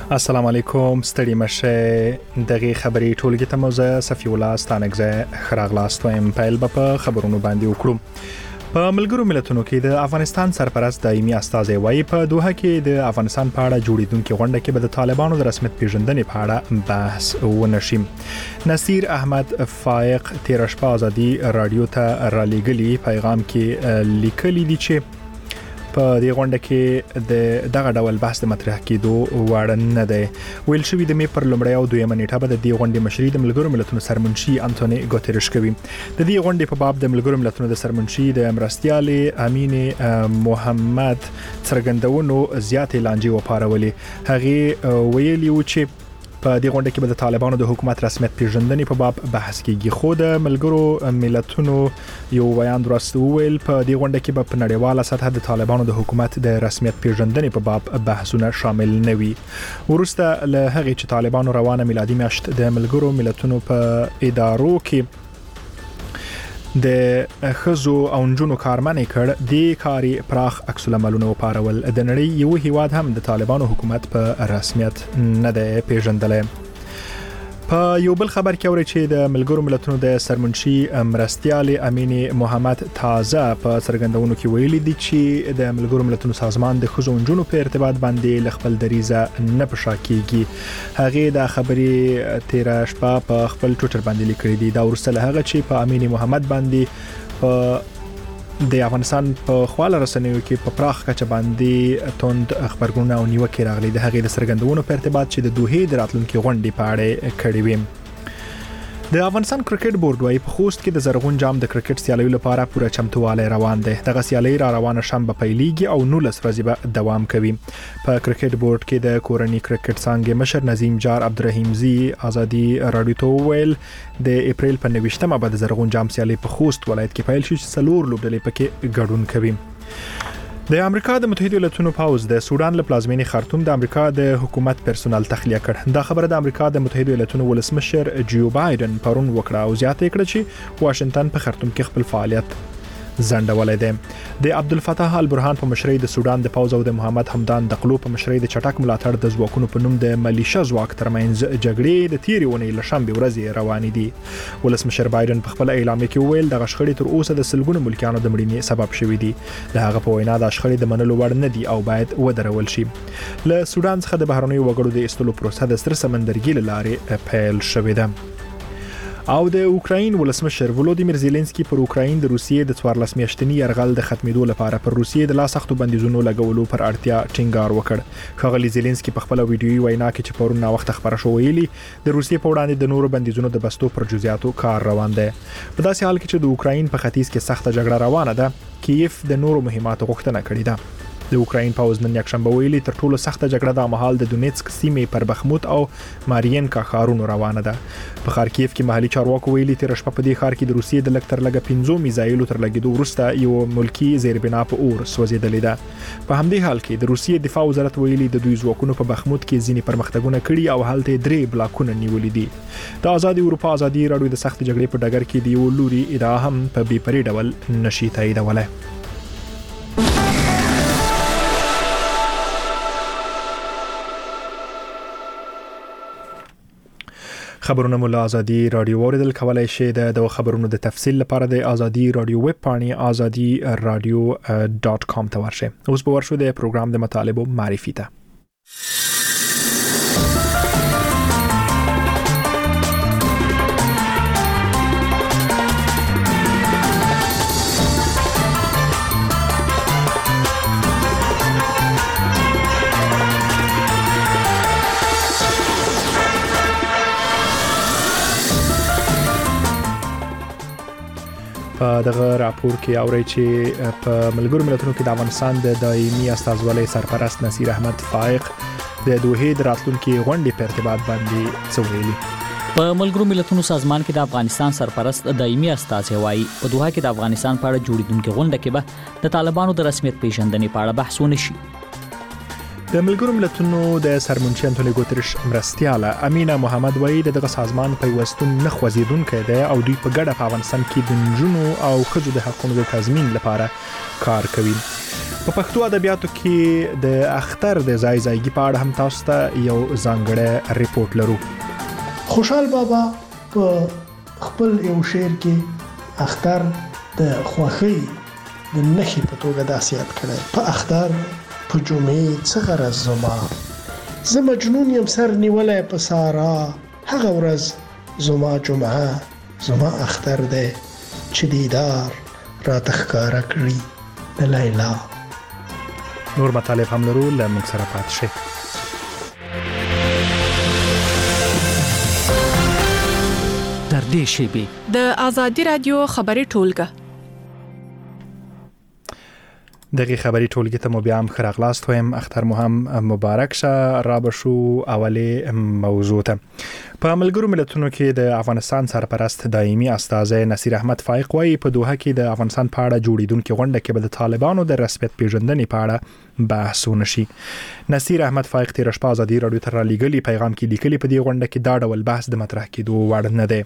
السلام علیکم ستړي مشه دغه خبري ټولګي ته موزه صفی الله ستانګزه خراغلاست وایم پیل په خبرونو باندې وکړو. په ملګرو ملتونو کې د افغانستان سرپرست دایمي استازی وایي په دوحه کې د افغانستان په اړه جوړیدونکو غونډه کې به د طالبانو د رسمیت پیژندنې په اړه بحث ونشي. نصیر احمد فائق تیر شپه ازادي رادیو ته را لېږلي پیغام کې لیکلي دي چې په دې غونډه کې د دغه ډول بحث د مطرح کېدو وړ نه دی. ویل شوی د می پر لومړی او دویمه نیټه به د دې غونډې مشري د ملګرو ملتونو سرمنشي انټونی ګوتریش کوي. د دې غونډې په باب د ملګرو ملتونو د سرمنشي د مرستیالې امین محمد څرګندونو زیاتې لانجې وپارولې. هغه ویلي و چې په دې غونډه کې به د طالبانو د حکومت رسمیت پیژندنې په باب بحث کیږي. خو د ملګرو ملتونو یو بیان درسته ویل په دې غونډه کې به په نړیواله سطح د طالبانو د حکومت د رسمیت پیژندنې په باب بحثونه شامل نه وي. ورسته له هغه چې طالبانو روانه میلادي میاشت د ملګرو ملتونو په ادارو کې د خزو او نجونو کارمنې کړ د کاری پراخ عکس العملونه وپارول. د نړۍ یو هیواد هم د طالبانو حکومت په رسمیت نه دی پیژندلې. په یو بل خبر کې اوري چې د ملګرو ملتونو د سرمنشي مرستیالې امین محمد تازه په څرګندونو کې ویلي دي چې د ملګرو ملتونو سازمان د خزو نجونو په ارتباط باندې خپل دریزه نه پښا کیږي. هغه د خبري تیر شپه په خپل ټویټر باندې لیکلي دي. دا ورسره هغه چې په امین محمد باندې په د افغانستان په خواله رسنیو کې په پراخ کچه باندې توند خبرګونونه او نیوکې راغلي. د هغې د څرګندونو په ارتباط چې د دوحې د راتلونکي غونډې په اړه کړې وي. د افغانستان کرکټ بورډ وايي په خوست کې د زرغون جام د کرکټ سیالیو لپاره پوره چمتووالی روان دی. دغه سیالي را روانه شنبه پیلېږي او 19 ورځې به دوام کوي. په کرکټ بورډ کې د کورنۍ کرکټ څانګې مشر نظیم جار عبدالرحیمزی ازادي رادیو ته ویل د اپریل په 29مه به د زرغون جام سیالي په خوست ولایت کې پیل شي چې څلور لوبډلې پکې ګډون کوي. د امریکا د متحده ایالاتونو پوز د سودان له پلازمینې خرطوم د امریکا د حکومت پرسونل تخلیه کړ. دا خبره د امریکا د متحده ایالاتونو ولسمشر جو بایدن پرون وکړه او زیاته کړه چې واشنگټن په خرطوم کې خپل فعالیت زنډولای دی. د عبدالفتاح البرهان په مشرۍ د سودان د پوز او د محمد حمدان دقلو په مشرۍ د چټک ملاتړ د ځواکونو په نوم د ملیشیا ځواک ترمنځ جګړې د تیرې ونې له شنبه ورځې روانې دي. ولسمشر بایدن په خپل اعلامیه کې ویل د شخړې تر اوسه د سلګونو ملکیانو د مړینې سبب شوی دی. د هغه په وینا د شخړې د منلو وړ نه دي او باید ودرول شي. له سودان څخه د بهرنیو وګړو د ایستلو پروسه د ستر سمندرګي لارې پیل شوې ده. او د اوکراین ولسمشر ولودیمیر زيلنسکي پر اوکراین د روسیې د 14 میاشتنی یرغل د ختمېدو لپاره پر روسیې د لا سختو بندیزونو لګولو پر اړتیا ټینګار وکړ. ښاغلي زيلنسکي په خپل ویډیوي وینا کې چې پرون وخت خبره شو ویلي د روسیې په وړاندې د نورو بندیزونو د بستو پر جزئیاتو کار روان دی. په داسې حال کې چې د اوکراین په ختیځ کې سخته جګړه روانه ده کیف د نورو مهماتو غوښتنه کړې ده. د اوکراین پوز نن یکشنبه ویلي تر ټولو سخته جګړه د مهال د دونیتسک سیمې پر بخموت او مارینکا ښارونو روانه ده. په خارکیف کې محلي چارواکو ویلي تیر شپه په دې ښار کې د روسیې د لکټر لګه 15 میزایلو تر لګیدو وروسته یو ملکی زیربنا په اور سوځیدلې ده. په همدې حال کې د روسیې دفاع وزارت ویلي د دوی ځواکونو په بخموت کې ځینې پرمختګونه کړي او هلته 3 بلاکونه نیولې دي. د آزادي اروپا ازادي رادیو د سخت جګړې په ډګر کې دی یو لوري ادعا هم په بې پرې ډول نشي تاییدولای. خبرونه مولا ازادي رادیو اوریدل کولای شي د خبرونو د تفصیل لپاره د ازادي رادیو ویب پاڼې azadi.radio.com ته ورشئ. اوس به ورشو د پروګرام د مطالبو معرفي ته. په دغه راپور کې اوري چې په ملګرو ملتونو کې د افغانستان د دایمي استازولۍ سرپرست نصیر احمد فائق د دوحې د راتلونکي غونډې په ارتباط باندې څه ویلي. په ملګرو ملتونو سازمان کې د افغانستان سرپرست دایمي استازی وایي په دوحه کې د افغانستان په اړه جوړیدونکو غونډه کې به د طالبانو د رسمیت پیژندنې په اړه بحث ونشي. د ملګرو ملتونو د سرمنشي انټونیو ګوتریش مرستیاله امینه محمد وایي دغه سازمان پیوستون نه خوځیدونکی دی او دوی په ګډه په افغانستان کې د نجونو او ښځو د حقوقو د تضمین لپاره کار کوي. په پښتو ادبیاتو کې د اختر د ځایګي په اړه هم تاسو ته یو ځانګړی ریپورت لرو. خوشحال بابا په خپل یو شعر کې اختر د خوښۍ د نښې په توګه داسې یاد کړی: په اختر په جمعې څه غرض زما، زه مجنون یم سر نیولی په سارا، هغه ورځ زما جمعه زما اختر دی چې دیدار راته ښکاره کړي د لیلا. نور مطالب هم لرو، له موږ سره پاتې شئ. در دې شیبې د آزادي رادیو خبري ټولګه دغه خبري ټولګي ته مو بیا هم ښه راغلاست وایم. اختر مو هم مبارک شه. را به شو اولې موضوع ته. په ملګرو ملتونو کې د افغانستان سرپرست دایمي استازی نصیر احمد فائق وایي په دوحه کې د افغانستان په اړه جوړیدونکو غونډه کې به د طالبانو د رسمیت پیژندنې په اړه بحث ونشي. نصیر احمد فائق تیر شپه آزادي رادیو ته رالیږلي پیغام کې لیکلي په دې غونډه کې دا ډول بحث د مطرح کېدو وړ نه دی.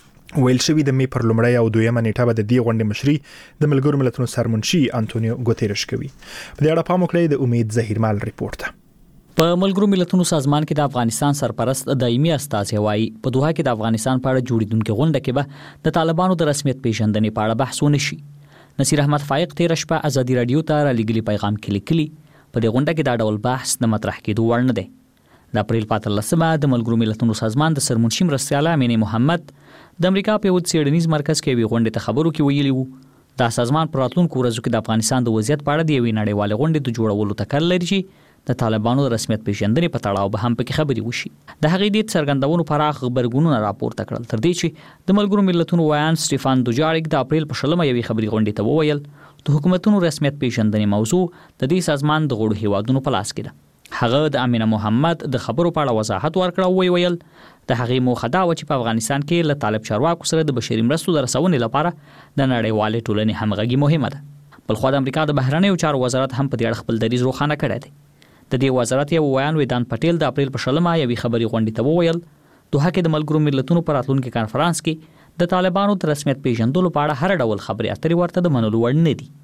ویل شوی د می پر لومړی او دویمه نیټه به د دې غونډې مشري د ملګرو ملتونو سرمنشي انټونیو ګوتریش کوي. په دې اړه پام وکړئ د امید زهیرمال ریپورت. په ملګرو ملتونو سازمان کې د افغانستان سرپرست دایمي استازی وایي په دوحه کې د افغانستان په اړه جوړیدونکو غونډه کې به د طالبانو د رسمیت پیژندنې په اړه بحث ونشي. نصیر احمد فائق تیر شپه آزادي رادیو ته رالیږلي پیغام کې لیکلي په دې غونډه کې دا ډول بحث د مطرح کېدو وړ نه دی. د اپریل 15مه د ملګرو ملتونو سازمان د سرمنشي مرستیاله امینه محمد د امریکا په یو څېړنیز مرکز کې وی غونډه ته خبرو کې ویلي وو دا سازمان پر راتلونکو ورځو کې د افغانستان د وضعیت په اړه د یوې نړیوالې غونډې د جوړولو تکل لري چې د طالبانو د رسمیت پیژندنې په تړاو به هم پکې خبري وشي. د هغې د څرګندونو پراخ خبرګونونه راپورته کړل تر دې چې د ملګرو ملتونو ویان سټيفان دوجاریک د اپریل په 16مه یوې خبري غونډې ته وویل د حکومتونو رسمیت پیژندنې موضوع د دې سازمان د غړو هیوادونو په لاس کې ده. هغه د امینه محمد د خبرو په اړه وضاحت ورکړ او ویل د هغې موخه دا و چې په افغانستان کې له طالب چارواکو سره د بشري مرستو د رسونې لپاره د نړیوالې ټولنې همغږي مهمه ده. بلخوا د امریکا د بهرنیو چارو وزارت هم په دې اړه خپل دریځ روښانه کړی دی. د دې وزارت یو ویان ویدان پټیل د اپریل په 16مه یوې خبري غونډې ته وویل دوحه کې د ملګرو ملتونو په راتلونکي کانفرنس کې د طالبانو د رسمیت پیژندلو په اړه هر ډول خبرې اترې ورته د منلو وړ نه دي.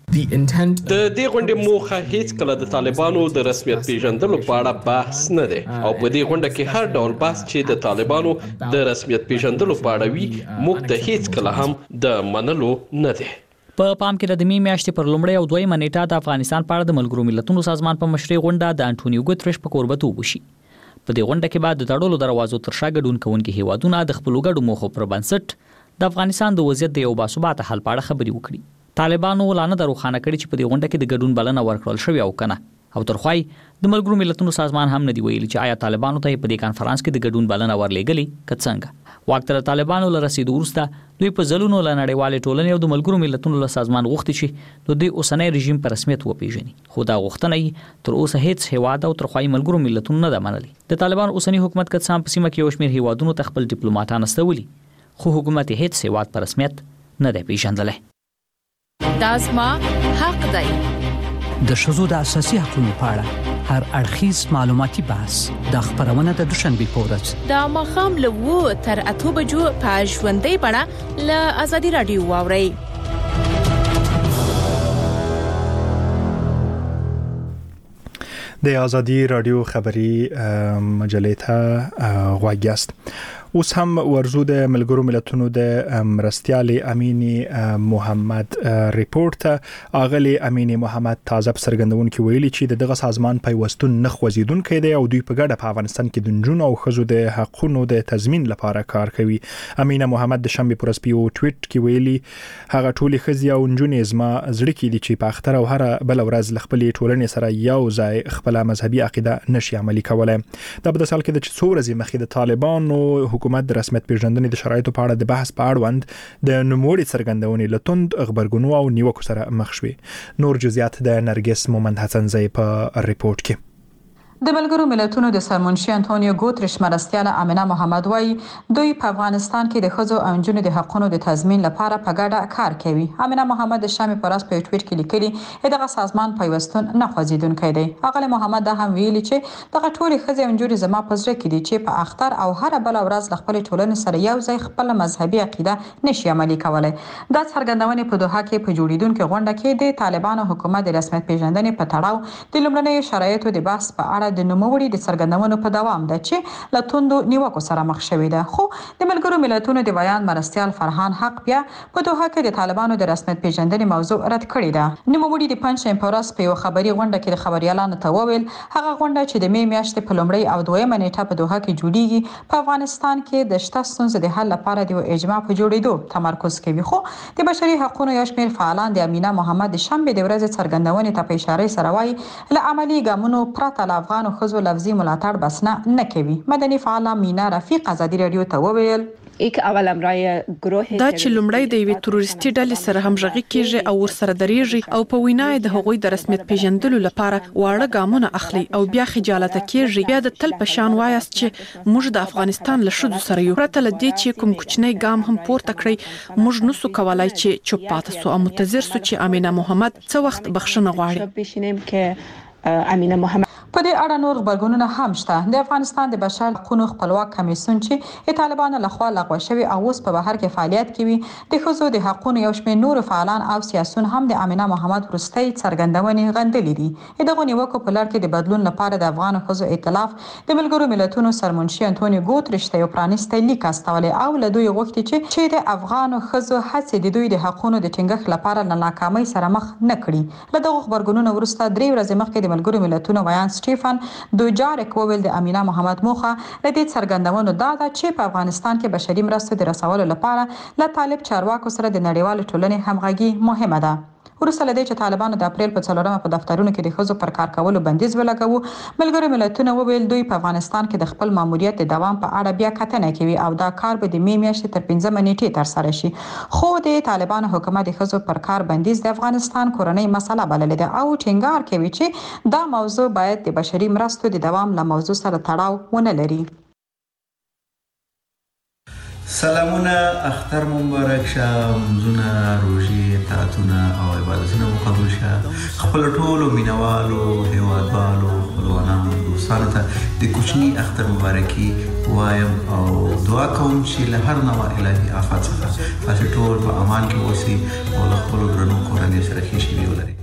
د دې غونډې موخه هیڅ کله د طالبانو د رسمیت پیژندلو په اړه بحث نه دی او په دې غونډه کې هر ډول بحث چې د طالبانو د رسمیت پیژندلو په اړه وي موږ ته هیڅ کله هم د منلو نه دی. په پام کې د می میاشتې پر لومړی او دویمه نیټه د افغانستان په اړه د ملګرو ملتونو سازمان په مشرۍ غونډه د انټونیو ګوتریش په کوربتوب وشي. په دې غونډه کې بعد د تړلو دروازو تر شا ګډون کوونکي هیوادونه د خپلو ګډو موخو پر بنسټ د افغانستان د وضعیت د یو باثباته حل په اړه خبرې وکړي. طالبانو لانه د روښانه کړي چې په دې غونډه کې د ګډون بلنه ورکړل شوې او کنه او ترخوای د ملګرو ملتونو سازمان هم نه دی ویلي چې آیا طالبانو ته په دې کانفرنس کې د ګډون بلنه ورلېږلې که څنګه. واکتر طالبانو له رسیدو وروسته دوی په ځلونو له نړیوالې ټولنې او د ملګرو ملتونو له سازمان غوښتي چې د دې اوسنۍ رژیم په رسمیت وپیژني خو دا غوښتنه تر اوسه هیڅ هیواد او ترخوای ملګرو ملتونو نه ده منلې. د طالبان اوسنی حکومت که څه هم په سیمه کې یو شمېر هیوادونو ته خپل ډیپلوماټان استولي خو حکومت هیڅ هیواد په رسمیت نه دی پیژندلی. دا زما حق دی. د ښځو د اساسي حقوقو په اړه هر اړخیز معلوماتي بحث د خبرونه د دوشنبه په ورځ د ماښام له 2 تر 8 بجو په ژوندۍ بڼه له آزادي رادیو واورئ. د آزادی رادیو خبری مجلې ته غوږ یاست. اوس هم ورزو د ملګرو ملتونو د مرستیالې امینه محمد ریپورت اغلی امینه محمد تازه څرګندونکو ویلي چې دغه سازمان پیوستون نه خوځیدونکو دی او دوی په ګډه په افغانستان کې د نجونو او ښځو د حقوقو د تضمین لپاره کار کوي. امینه محمد د شنبه پر سپیو ټویټ کې ویلي هغه ټولې ښځې او نجونې زما زړه کې دي چې په اختر او هر بل ورځ خپلې ټولنې سره یو ځای خپل مذهبي عقیده نشي عملي کولای. دا په داسال کې د څو ورځې مخې د طالبانو حکومت د رسمیت پیژندنې د شرایطو په اړه د بحث په اړوند د نوموړي څرګندونې لتوند خبرګونو او نیوکو سره مخ شوې. نور جزئیات د نرګس مومند حسن زئی په ریپورت کې. د ملګرو ملتونو د سرمنشي انټونیو ګوتریش مرستیاله امینه محمد وایي دوی په افغانستان کې د ښځو او نجونو د حقوقو د تضمین لپاره په ګډه کار کوي. امینه محمد د شامي پراس په ټویټ کې لیکلي دغه سازمان پیوستون نه خوځیدونکی دی. اغله محمد دا هم ویلي چې دغه ټول ښځې او نجونې زما په زړه کې دي چې په اختر او هر بل ورځ له خپل ټولنې سره یو ځای خپل مذهبي عقیده نشي عملي کولای. دا څرګندونې په دوحه کې په جوړیدونکو غونډه کې د طالبانو حکومت د رسمیت پیژندنې په تړاو د لومړنیو شرایطو د بحث په اړه د نوموړي د څرګندونو په دوام ده چې له توندو نیوکو سره مخ شوې ده. خو د ملګرو ملتونو د بیان مرستیال فرهان حق بیا په دوحه کې د طالبانو د رسمیت پیژندنې موضوع رد کړې ده. نوموړي د پنځشنبې په ورځ په یو خبري غونډه کې د خبريالانو ته وویل هغه غونډه چې د می میاشتې په لومړۍ او دویمه نیټه په دوحه کې جوړیږي په افغانستان کې د شته ستونزو د حل لپاره د اجماع په جوړېدو تمرکز کوي. خو د بشري حقوقو یو شمېر فعالان د امینه محمد د شنبې د ورځې څرګندونې ته په اشاره سره وایي له عملی ګامونو پرته له افغان ښځو لفظي ملاتړ بس نه کوي. مدني فعاله مینا رفیق ازادي رادیو ته وویل دا چې لومړی د یوې تروریستي ډلې سره همغږي کیږي او ورسره درېږي او په وینا د هغوی د رسمیت پیژندلو لپاره واړه ګامونه اخلي او بیا خجالت کیږي. بیا د تل په شان وایاست چې موږ د افغانستان له شذو سره یو پرته لدې چې کوم کوچنی ګام هم پورته کړی موږ نسو کولای چې چوپ پاتې سو او منتظر سو چې امینه محمد څه وخت بخښنه غواړي. امینه محمد په دې اړه نور خبرګونونه هم شته. د افغانستان د بشر حقوقو خپلواک کمیسیون چې د طالبانو لخوا لغوه شوی او اوس په بهر کې فعالیت کوي د ښځو د حقوقو یو شمېر نور فعالان او سیاسيون هم د امینه محمد وروستۍ څرګندونې غندلې دي. دغه نیوکو په لړ کې د بدلون لپاره د افغان ښځو ائتلاف د ملګرو ملتونو سرمنشي انټونیو ګوتریش ته یو پرانیستی لیک استولی او له دوی غوښتي چې د افغان ښځو هڅې د دوی د حقوقو د ټینګښت لپاره له ناکامۍ سره مخ نه کړي. له دغه خبرګونونو وروسته 3 ورځې مخکې د ملګرو ملتونو ویان سټیفن دوجارک وویل د امینه محمد موخه د دې څرګندونو دا ده چې په افغانستان کې بشري مرستو د رسولو لپاره له طالب چارواکو سره د نړیوال ټولنې همغږي مهمه ده. وروسته له دې چې طالبانو د اپریل په 4مه په دفترونو کې د ښځو پر کار کولو بندیز ولګاوه ملګرو ملتونو وویل دوی په افغانستان کې د خپل ماموریت د دوام په اړه بیا کتنه کوي او دا کار به د می میاشتې تر 15مه نیټې تر سره شي. خو د طالبانو حکومت د ښځو پر کار بندیز د افغانستان کورنۍ مسله بللې ده او ټینګار کوي چې دا موضوع باید د بشري مرستو د دوام له موضوع سره تړاو ونه لري. سلامونه، اختر مبارک شه، منځونه، روژې، طاعتونه او عبادتونه مو قبول شه. خپل ټولو مینوالو، هیوادوالو، خپلوانانو، دوستانو ته د کوچني اختر مبارکي وایم او دعا کوم چې له هر نوع الهي آفات څخه تاسو ټول په امان کې اوسئ او له خپلو درنو کورنۍ سره ښې شېبې ولرئ.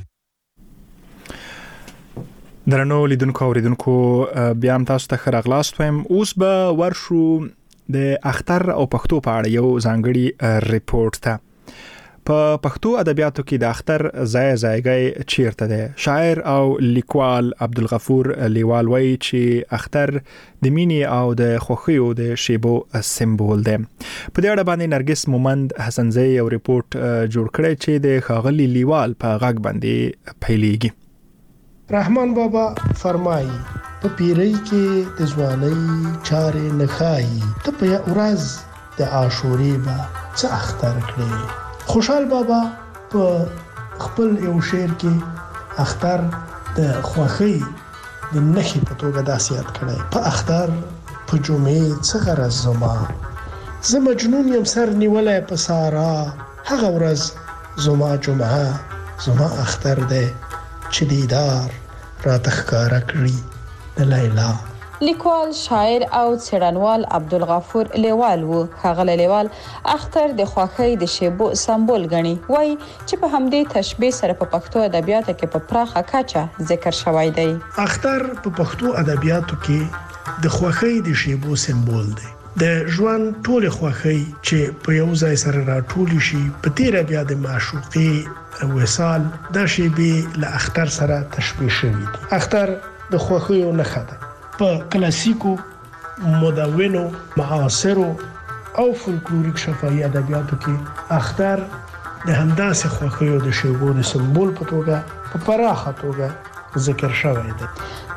درنو لیدونکو او اوریدونکو بیا هم تاسو ته ښه راغلاست وایم. اوس به ورشو د اختر او پښتو په اړه یو ځانګړي ریپورت ته. په پښتو ادبیاتو کې د اختر ځای چیرته دی؟ شاعر او لیکوال عبدالغفور لیوال وایي چې اختر د مینې او د خوښیو د شیبو سمبول دی. په دې اړه باندې نرګس مومند حسنزی یو ریپورت جوړ کړی چې د ښاغلي لیوال په غږ باندې پیلېږي. رحمان بابا فرمایي په پیری کې د ځوانۍ چارې نخایي ته په ورځ د عاشورې به څه اختر کړې. خوشحال بابا په خپل یو شعر کې اختر د خوښۍ د نښې په توګه داسې یاد کړی: په اختر په جمعې څه غرض زما، زه مجنون یم سر نیولی په سارا، هغه ورځ زما جمعه زما اختر دی چې دیدار راته ښکاره کړي د لیلا. لیکوال، شاعر او څېړنوال عبدالغفور لیوال و. ښاغلی لیوال اختر د خوښۍ د شیبو سمبول ګڼي. وایي چې په همدې تشبیه سره په پښتو ادبیاتو کې په پراخه کچه ذکر شوی دی. اختر په پښتو ادبیاتو کې د خوښۍ د شیبو سمبول دی. د ژوند ټول خوښۍ چې په یو ځای سره راټول شي په تیر بیا د معشوقې وصال د شیبې له اختر سره تشبیه شوی دی. اختر د خوښیو نښه ده. په کلاسیکو، مدونو، معاصرو او فولکلوریک شفاهي ادبیاتو کې اختر د همداسې خوښیو د شیبو د سمبول په توګه په پراخه توګه ذکر شوی دی.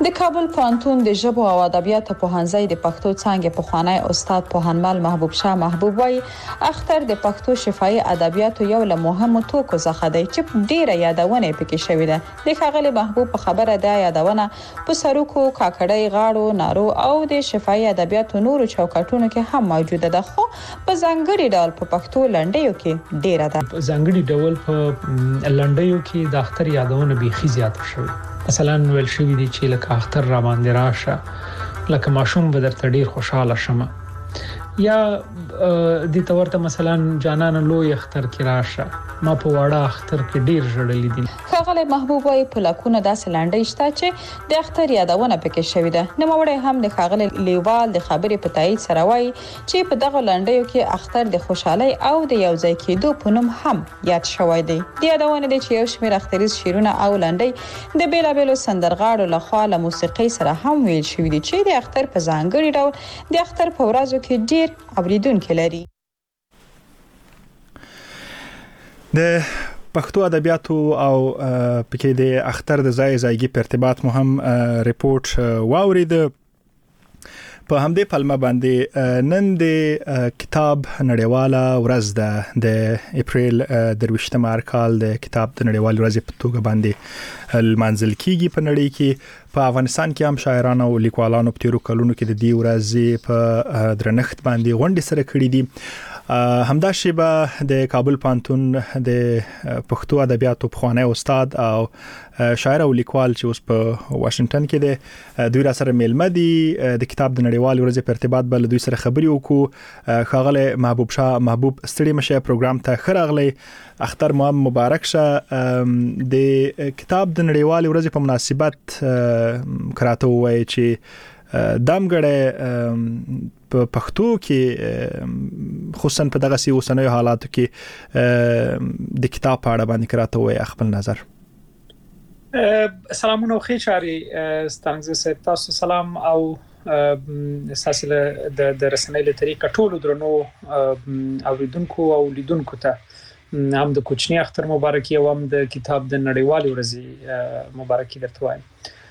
د کابل پوهنتون د ژبو او ادبیاتو پوهنځي د پښتو څانګې پخوانی استاد پوهنمل محبوب شاه محبوب وایي اختر د پښتو شفاهي ادبیاتو یو له مهمو توکو څخه دی چې ډیره یادونه پکې شوې ده. د ښاغلي محبوب په خبره ده یادونه په سرکو، کاکړۍ، غاړو، نارو او د شفاهي ادبیاتو نورو چوکاټونو کې هم موجوده ده، خو په ځانګړي ډول په پښتو لنډیو کې ډیره ده. په ځانګړي ډول په لنډیو کې د اختر یادونه بیخي زیاته شوې. مثلا ویل شوی دی چې لکه اختر را باندې راشه، لکه ماشوم به درته ډیر خوشاله شمه، یا د تورته مثلا جانان لوی اختر کې راشه، ما په واړه اختر کې ډیر ژړلې دي. ښاغلی محبوب وايي په لکونه داسې لنډۍ شته چې د اختر یادونه پکې شوې ده. نوموړی هم د ښاغلي لیوال د خبرې په تایید سره وايي چې په دغه لنډیو کې اختر د خوشحالۍ او د یوځای کېدو په نوم هم یاد شوی دی. د یادونه دی چې یو شمېر اختریز شعرونه او لنډۍ د بیلابیلو سندرغاړو لخوا له موسیقۍ سره هم ویل شوي دي چې د اختر په ځانګړي ډول د اختر په ورځو کې ډیر اوریدونکي لري. د پښتو ادبیاتو او پکې د اختر د ځایګي په ارتباط مو هم ریپورت واورید. په همدې پلمه باندې نن د کتاب نړیواله ورځ ده. د اپریل 23 کال د کتاب د نړیوال ورځ په توګه باندې لمانځل کیږي په نړۍ کې. په افغانستان کې هم شاعرانو او لیکوالانو په تیرو کلونو کې د دې ورځې په درنښت باندې غونډې سره کړې دي. همدا شیبه د کابل پوهنتون د پښتو ادبیاتو پخوانی استاد او شاعر او لیکوال چې اوس په واشنگټن کې دی، دوی را سره میلمه دي. د کتاب د نړیوال ورځې په ارتباط بل دوی سره خبرې وکړو. ښاغلی محبوب شاه محبوب ستړي مشه پروګرام ته ښه راغلی. اختر مو مبارک شه. د کتاب د نړیوال ورځې په مناسبت کراته وایي چې دامګړی په پښتو کې خصوصا په دغه اوسنیو حالاتو کې د کتاب په اړه باندې کراته وایي خپل نظر. سلامونه خو چاري ستانګز تاسو سلام او اساسله د رسنۍ له طریقه ټول درنو اوریدونکو او لیدونکو ته هم د کوچنی اختر مبارکي او هم د کتاب د نړیوال ورځې مبارکي درته وایم.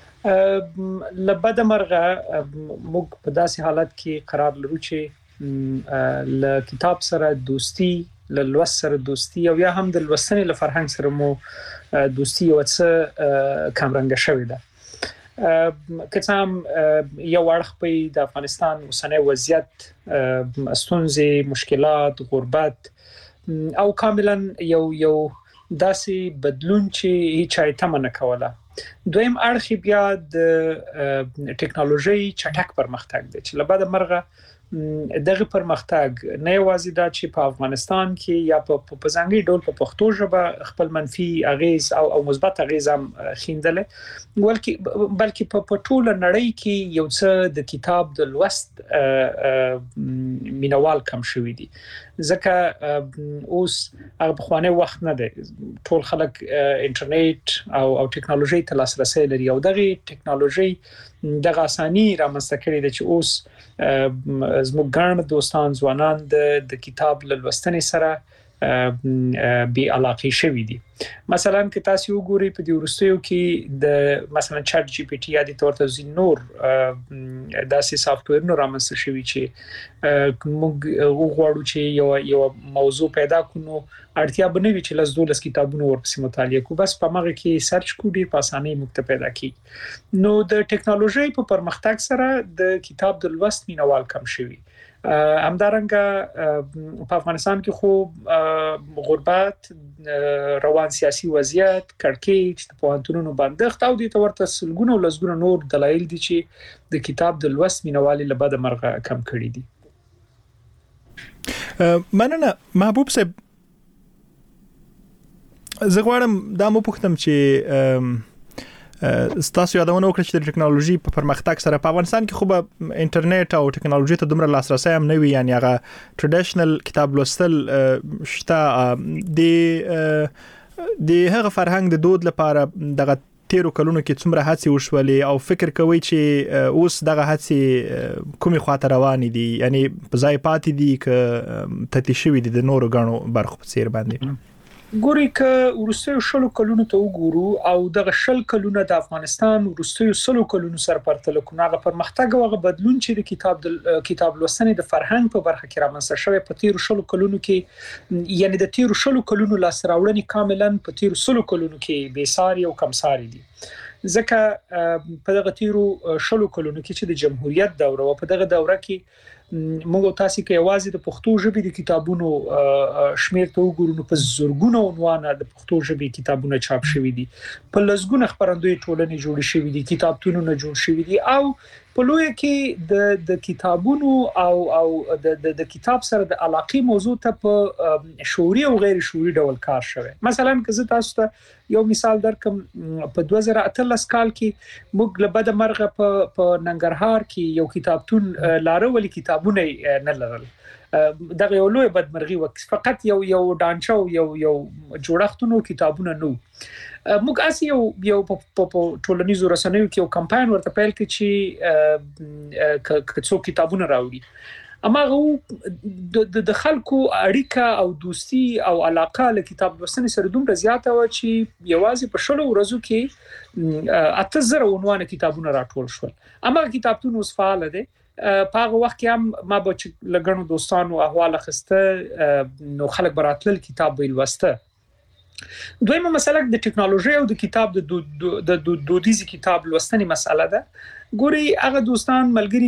لبد مرغه موږ په داسې حالت کې قرار لرو چې ل کتاب سره دوستی، ل لوست سره دوستی او یا هم د لوستنې له فرهنګ سره مو دوستی او څه کمرنګ شوې ده. که هم یو اړخ په د افغانستان اوسنی وضعیت، ستونزې، مشکلات، غربت او کاملا یو داسې بدلون چې هیڅ ایتمه نه کوله. دویم اړخ بیا د ټکنالوژي چټک پرمختګ دی چې لبد مرغه دغه پرمختګ نه یوازې دا چې په افغانستان کې یا په ځانګړي ډول په پښتو ژبه خپل منفي اغیز او مثبت اغیز هم خیندلې، بلکې په ټوله نړۍ کې یو څه د کتاب د لوست مینوال کم شوي دي. ځکه اوس هغه په خوانه وخت نه دی، ټول خلک انټرنیټ او ټکنالوژي ته لاسرسي لري او دغه ټکنالوژي دغه اساني رامنځته کړې ده چې اوس زموږ ګڼ دوستان ځوانان د کتاب له لوستنې سره بي علاقه شوي دي. مثلا که تاسو وګورئ په دې ورستیو کې د مثلا چات جی پی ټی یا د تورته نور داسې سافټویر نور رامنځته شوي چې موږ وغواړو چې یو موضوع پیدا کړو، اړتیا بنوي چې لږ 12 کتابونه ورپسې مطالعه کو، بس په مغه کې سرچ کو ډیر په اسانۍ موږ ته پیدا کی. نو د ټکنالوژي په پرمختګ سره د کتاب د لوست مینوال کم شوي. همدارنګه په افغانستان کې خو غربت، روان سیاسي وضعیت، کړکېچ، د پوهنتونونو بندښت او د تورته سلګونو لزګونو نور دلایل دي چې د کتاب د لوست مینوالي له بده مرغه کم کړي دي. مننه محبوب صاحب. زه غواړم دا مو پوښتم چې ستاسو یادونه وکړه چې د ټکنالوژي په پرمختګ سره په افغانستان کې خو به انټرنیټ او ټکنالوژي ته دومره لاسرسي هم نه وي، یعنی هغه ټریډیشنل کتاب لوستل شته. د هغه فرهنګ د دود لپاره دغه تیرو کلونو کې څومره هڅې وشولې او فکر کوي چې اوس دغه هڅې کومې خواته روانې دي، یعنی په ځای پاتې دي که تتی شوي دي د نورو غنو برخو په څیر باندې؟ ګوري ک ورستیو شلو کلونو ته وګورو او دغه شل کلونه د افغانستان ورستیو سلو کلونو سره پرتله کو هغه پرمختګ او هغه بدلون چې د کتاب لوستنې د فرهنګ په برخه کې رامنځته شوی په تیر شلو کلونو کې یعنی د تیر شلو کلونو لاس راوړنې کاملا په تیر سلو کلونو کې بیساري او کمساري دي ځکه په دغه تیرو شلو کلونو کې چې د جمهوریت دوره او په دغه دوره کې موږ تاسو کې आवाज د پښتو ژبې د کتابونو شمیر ته وګورو په زورګونو عنوان د پښتو ژبې کتابونه چاپ شوي دي په لږګونه خبرندوی ټولنې جوړ شوي دي کتابتونونه جوړ شوي دي او په لوی کې د کتابونو او د کتاب سره د علاقې موضوع ته په شعوري او غیر شعوري ډول کار شوی مثلا که زه تاسو ته یو مثال درکم په 2018 کال کې موږ له بده مرغه په ننګرهار کې یو کتابتون لاره ولې کتابونه نه لرل دغه یو لوی بدمرغي وکړ فقط یو ډانچو یو جوړښتونو کتابونه نو موږ اسی یو په ټولنیزو رسنیو کې یو کمپاین ورته پیل کړ چې څو کتابونه راوړي اما د خلکو اړیکه او دوستی او علاقه له کتاب لوستنې سره دومره زیاته و چې یوازې په شلو ورځو کې 8000 عنوان کتابونه راټول شول اما کتابتون اوس فعال دي په هغه وخت کې هم ما به لګڼو دوستانو احوال اخسته نو خلک براتل کتاب ویلوسته دویمه مسله د ټکنالوژي او د کتاب د دودیزي کتاب لوستنې مسله ده ګوري هغه دوستان ملګری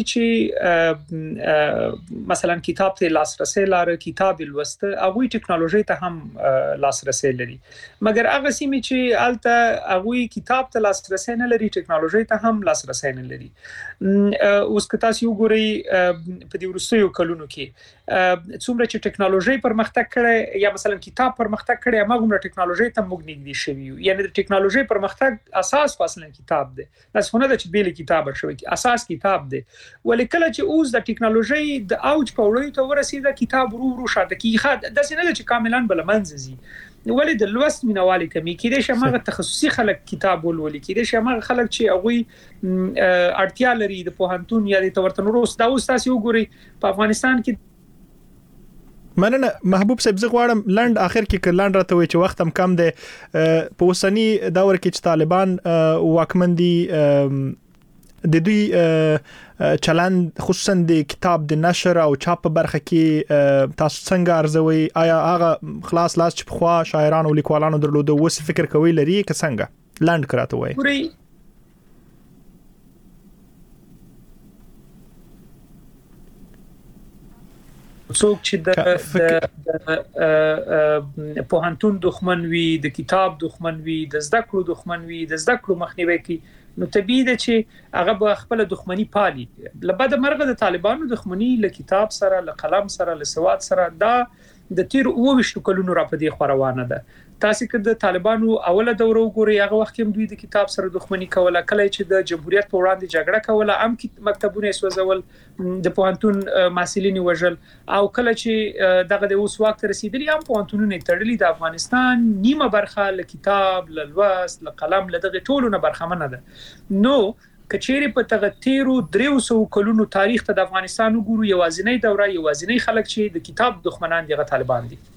چې مثلا کتاب ته لاسرسي لاره کتاب لوسته هغه ټکنالوژي ته هم لاسرسي لري مګر هغه سیمه چې الته هغه کتاب ته لاسرسي نه لري ټکنالوژي ته هم لاسرسي نه لري اوس که تاسو وګورئ په دې ورستیو کلونو کې څومره چې ټکنالوژي پرمختګ کړي یا مثلا کتاب پرمختګ کړي هغه ټکنالوژي ته موږ نږدې شوی یعنی د ټکنالوژي پرمختګ اساس اصلا کتاب دی تاسو نه د چې بیل کتاب شوی اساس کتاب دی ولې کله چې اوس د ټکنالوژي د اوج په وړاندې ته ورسیده کتاب ورو شاته کیږي د څه نه چې کاملا بل منځزي ولې د لوست مینوالي کمی کېدې شمه تخصصي خلک کتاب ولولي کېدې شمه خلک چې هغه اړتیا لري د پوهنتون یا د تورتن روس دا اوس تاسو وګورئ په افغانستان کې مننه محبوب صاحب زه غواړم لند اخر کې کلاند راته وي چې وخت هم کم دی په اوسنی دور کې چې طالبان واکمن دي د دوی چلند خصوصا د کتاب د نشر او چاپ په برخه کې تاسو څنګه ارزوي آیا هغه خلاص لاس چې په خوا شاعرانو او لیکوالانو درلوده وس فکر کوي لري که څنګه لند کراته وي څوک چې د پوهنتون دښمن وي د کتاب دښمن وي د زده کړو دښمن وي د زده کړو مخنیوي کوي نو طبيعي ده چې هغه به خپل دښمنی پالي لبد مرغه د طالبانو دښمنی له کتاب سره له قلم سره له سواد سره دا د تیر 22 کلونو را پدې خوروانه ده تاسو که د طالبانو اوله دوره وګورئ هغه وخت هم دوی د کتاب سره دښمنی کوله کله چې د جمهوریت په وړاندې جګړه کوله هم مکتبونه سوځول د پوهنتون محصلین وژل او کله چې دغه د اوس وخت رسیدلی هم پوهنتونونه تړلي د افغانستان نیمه برخه له کتاب له لوست له قلم له دغه ټولونه برخمنه ده نو کچېری په تغه تیرو 300 کلونو تاریخ ته د افغانستان وګورو یوازینی دوره یوازینی خلک چې د کتاب دښمنان دي طالبان دي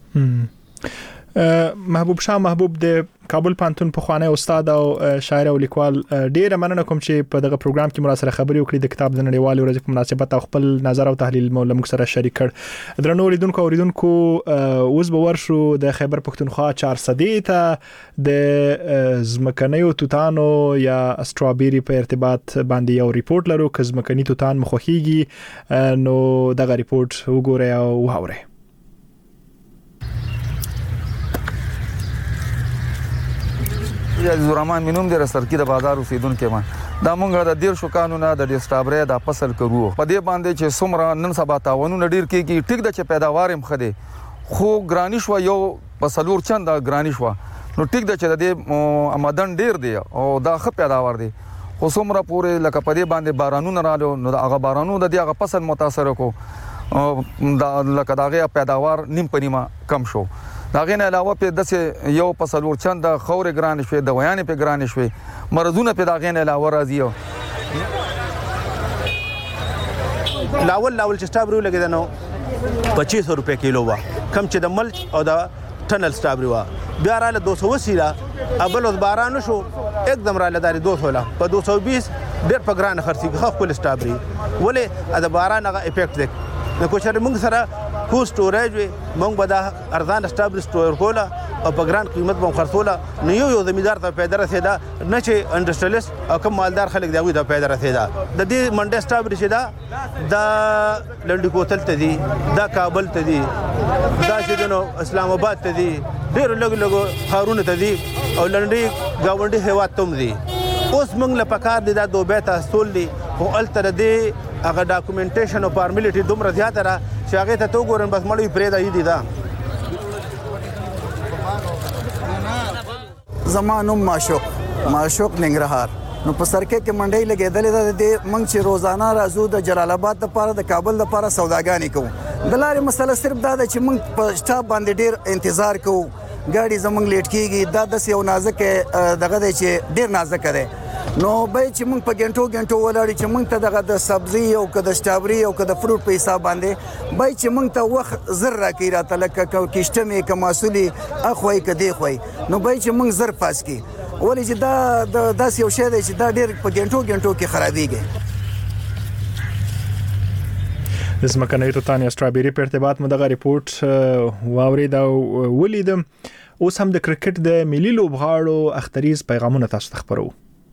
محبوب شاه محبوب د کابل پانتون په خوانه استاد او شاعر او لیکوال ډیره مننه کوم چې په دغه پروګرام کې مراسله خبري وکړي د کتاب د نړیوالو ورځې په مناسبت او خپل نظر او تحلیل مو لمک سره شریک کړ درنو اوریدونکو اوس به ورشو د خیبر پښتونخوا 400 ته د زمکنیو توتانو یا استرابيري په ارتباط باندې یو ریپورت لرو که زمکني توتان مخوخيږي نو دغه ریپورت وګورئ او واورئ یا زورمان مينوم د سرکی د بازار اوسیدونکو ما دا مونږه د ډیر شو قانونه د ډیسټابری د فصل کوو په دې باندې چې څومره نن سبا تاونونه ډیر کیږي ټیک د چې پیداوار هم خده خو ګرانی شو یو پسلور چند ګرانی شو نو ټیک د چې د آمدن ډیر دی او دا ښه پیداوار دی خو څومره پورې لکه په دې باندې بارانونه رالو نو هغه بارانونه د دې هغه فصل متاثر کو دا لکه داغه پیداوار نیم پنیمه کم شو داغه نه علاوه په دسه یو پسلور چند خور ګران شوي د ویان په ګران شوي مرزونه په داغه نه علاوه راځي لاول چې سټابرو لګیدنو 2500 روپے کیلو وا کم چې د ملچ او د ټنل سټابرو وا بیا راله 280 لا ابل باران شو एकदम راله داري 200 لا په 220 ډېر په ګران خرڅي خپل سټابري ولې دا باران هغه افیکټ دی نو کو چې موږ سره کو سټوریج وي موږ به دا ارزان سټابري سټور کوله او په ګران قیمت به خرڅوله نو یو زمیندار ته پیدا رسیدا نه چې انډستریالیست او کوم مالدار خلک دی دا پیدا رسیدا د دې منډه سټابري چې دا لنډی کوتل ته دي دا کابل ته دي دا چې نو اسلام آباد ته دي ډېر لګ خارونه ته دي او لنډي گاونډي هیواد ته دي اوس موږ له پکار دي دا دوبه تاسول دي او التر دي هغه ډاکومېنټیشن او فارمالیټي دومره زیاته را چې هغه ته تو ګورن بس مړی پرې دی دي دا زمانم معشوق ننګرهار نو په سرکه کې منډي لګېدلې ده د منګ چې روزانه راځو د جلال آباد لپاره د کابل لپاره سوداګانې کوو د لارې مسله صرف دا ده چې منګ په سټاپ باندې ډېر انتظار کوو ګاډي زمونږ لیټ کیږي دا د یو نازک دغه دی چې ډېر نازک دی نو به چې موږ په ګنټو ولاړ چې موږ ته دغه د سبزي او کده سټابري او کده فروټ په حساب باندې به چې موږ ته وخت زر راکې راته لکه کشته مې کماسولي اخوي کدي خوي نو به چې موږ زر پاس کی ولې چې دا داس یو شی دی چې دا ډېر په ګنټو کې خرابېږي د ځمکنۍ روتانیا سټرابيري په ارتباط مو دغه ریپورت واورید او ولیدم اوس هم د کرکټ د ملي لوبغاړو اختریز پیغامونه تاسو ته خبرو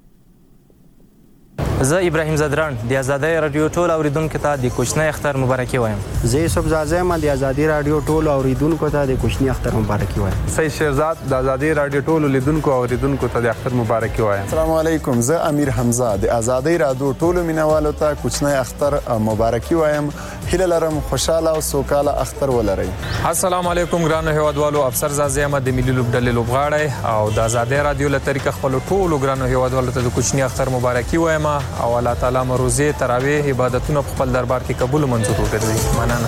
زه ابراهیم زدران د آزادۍ رادیو ټول اوریدونکو ته د کوچنی اختر مبارکي وایم. زه یوسف زازه ما د آزادۍ رادیو ټول اوریدونکو ته د کوچنی اختر مبارکي وایم. سید شیرزاد د آزادۍ رادیو ټول لیدونکو اوریدونکو ته د اختر مبارکي وایم. السلام علیکم زه امیر حمزه د آزادۍ رادیو ټول مینوالو ته کوچنی اختر مبارکي وایم. هیله لرم خوشاله او سوکاله اختر ولرئ. السلام علیکم ګرانو هیوادوالو افسر زازه ما د ملي لوبډلې لوبغاړی او د آزادۍ رادیو له طریقه خپل ټول ګرانو هیوادوالو ته د کوچنی اختر مبارکي وایم او الله تعالی مروزه تراویح عبادتونه په خپل دربار کې قبول منظور وګرځي. مننه.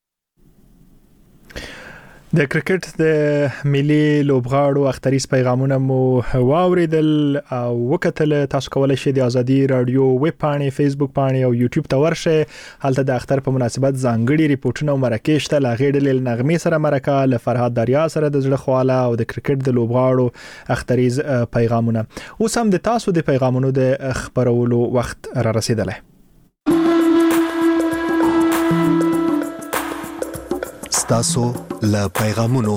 د کرکټ د ملي لوبغاړو اختریز پیغامونه مو واوریدل او وکتل تاسو کولای شئ د آزادۍ رادیو ویب پاڼې فیسبوک پاڼې او یوټیوب ته ورشئ هلته د اختر په مناسبت ځانګړي ریپورتونه او مرکې شته لاغې ډلې نغمې سره مرکه له فرهاد دریا سره د زړه خواله او د کرکټ د لوبغاړو اختریز پیغامونه اوس هم د تاسو د پیغامونو د خبرولو وخت را رسیدلی تاسو له پیغامونو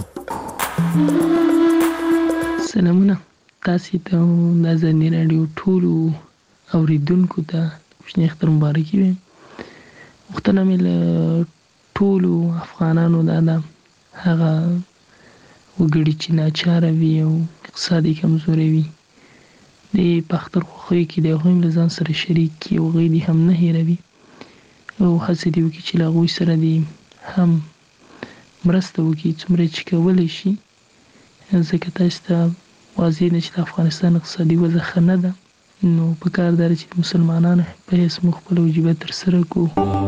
سلامونه تاسو ته د آزادۍ رادیو ټول اوریدونکو ته کوچنی اختر مبارکي وایم. وختونه مې له ټول افغانانو دا هغه وګړي چې ناچاره وي او اقتصادي کمزوري وي د پختر خوخي کې د هغوی له ځان سره شریک کی او غوړي هم نه هیروي او هڅه دی وکړي چې له هغوی سره دی هم مرسته وکړي څومره چې کولی شي ځکه تاسو ته واضح نه چې د افغانستان اقتصادي وضع ښه نه ده نو په کار ده چې مسلمانانو په هیڅ موږ خپل واجبه ترسره کړو.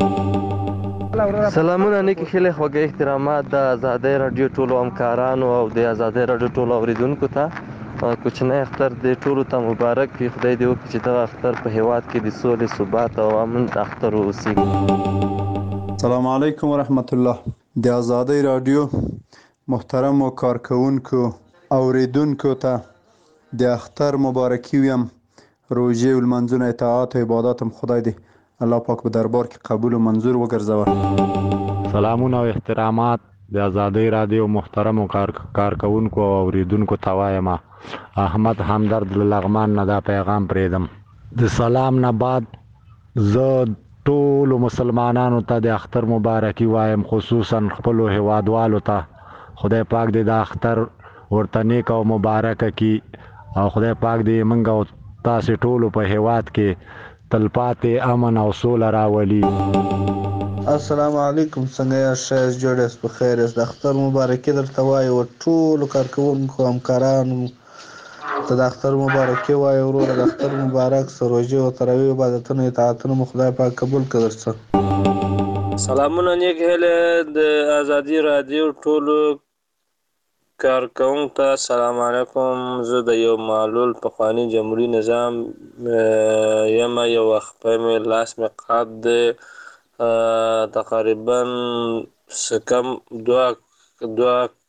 سلامونه نیکی خیلی خوږه احترامات د آزادۍ رادیو ټولو همکارانو او د آزادۍ رادیو ټولو اوریدونکو ته کوچنی اختر د ټولو ته مبارک وي. خدای دې وکړي چې دغه اختر په هیواد کې د سولې ثبات او امن اختر واوسي. السلام علیکم ورحمت الله. د آزادۍ رادیو محترمو کارکونکو اوریدونکو ته د اختر مبارکي ویم. روژې او لمانځونه اطاعت او عبادت هم خدای دې الله پاک په دربار کې قبول او منظور وګرځوه. سلامونه او احترامات د آزادۍ رادیو محترمو کارکونکو اوریدونکو ته وایم. احمد همدرد لغمان نه دا پیغام پرېدم. د سلام نه بعد زه ټول مسلمانانو ته د اختر مبارکي وایم خصوصا خپل هیوادوالو ته خدای پاک دې د اختر ورته نیک او مبارک کی او خدای پاک دې موږ او تاسو ټول په هیواد کې تلپاتې امن او سوله راولي. السلام علیکم څنګه یاست جوړاست په خیر است. د اختر مبارکي درته وایم او ټول کارکونکو همکارانو ته د اختر مبارکي وایم. ورور د اختر مبارک سروجي او تراویح عبادتونه اطاعتونه خدای پاک قبول کړي درڅ. سلامونه نیک هله د آزادۍ رادیو ټول کارکونکو ته سلام علیکم. زه د یو معلول پخوانی جمهوریت نظام یم. یو وخت مې لاس مې قاب ده تقریبا سکم 2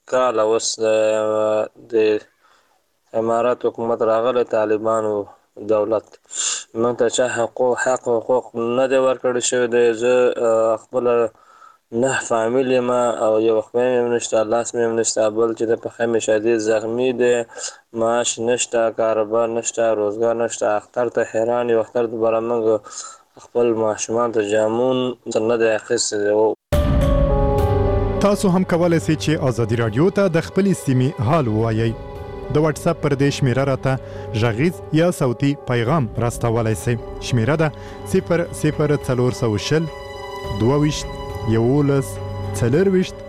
کال اوس د امارات حکومت راغلی طالبانو دولت موږ ته چا حقوق نه دی ورکړی شوی دی. زه خپله 9 فامیل یم او یو خپل مې نشته، لاس مې نشته، بل چې د پښې مې شدید زخمی دی، معاش نشته، کاروبار نشته، روزګار نشته، اختر ته حیران یو. اختر دوباره موږ خپل ماشومان ته جامون نه دی اخیستی دی. تاسو هم کولای شئ چې آزادي رادیو ته د خپلې سیمې حال ووایئ. د واتس اپ پر دې شمیره راته غږیز یا صوتي پیغام راستولی شئ. شمیره ده 00420 22 11 24